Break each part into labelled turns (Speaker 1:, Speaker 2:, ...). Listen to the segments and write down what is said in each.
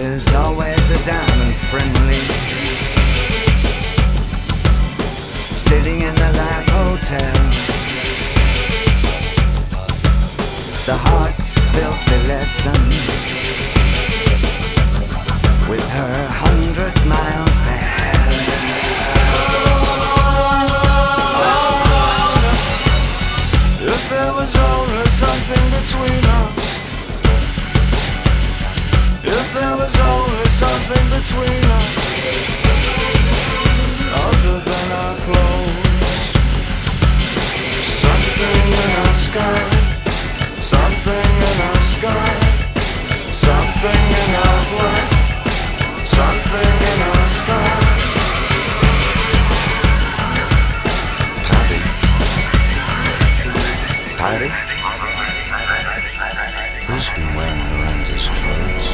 Speaker 1: There's always the diamond friendly, sitting in the Life Hotel. The heart's filthy lessons, with her 100 miles to hell. If there was only something between us, if there was only something between us, other than our clothes, something in our sky, something in our sky, something in our blood, something in our sky. Patty? Who's been wearing Miranda's clothes?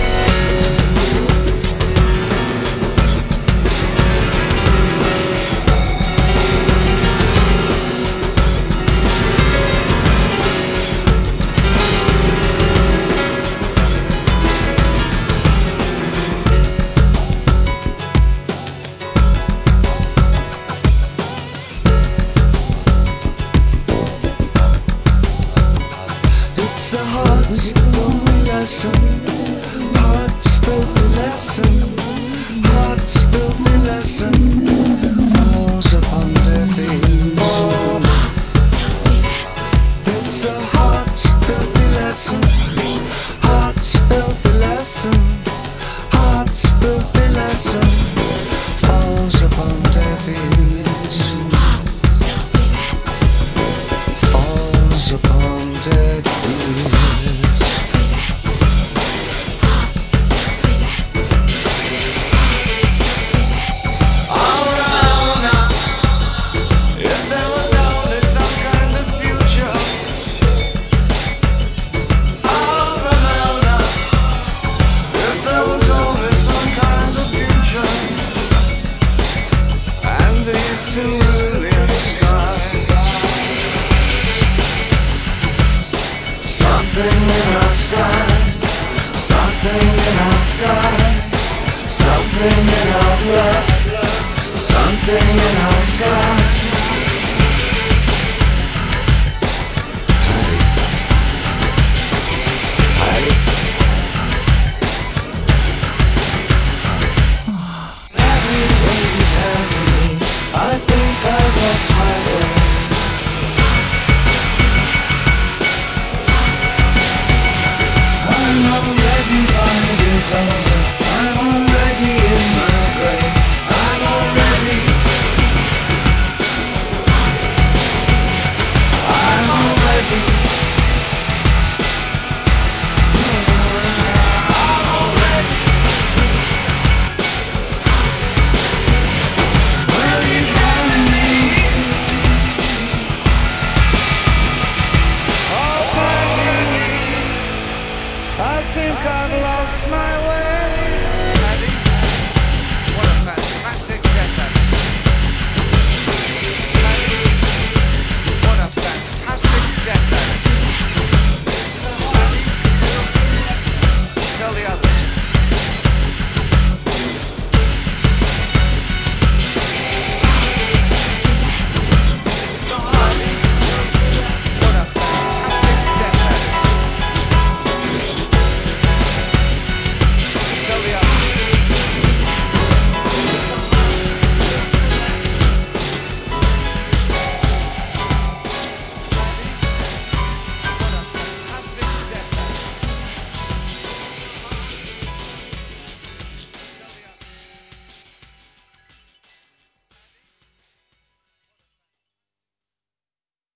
Speaker 1: Heart's filthy lesson, heart's filthy lesson, falls upon deaf ears. It's the heart's filthy lesson, heart's filthy lesson, heart's filthy lesson, falls upon deaf ears. Falls upon deaf ears. Something in our sky, something in our sky, something in our blood, something in our skies. Patty. I think I've lost my way. I'm already 5 years older. I'm already in my grave. I'm already Will you carry me? Oh, Patty, I think I've lost my way.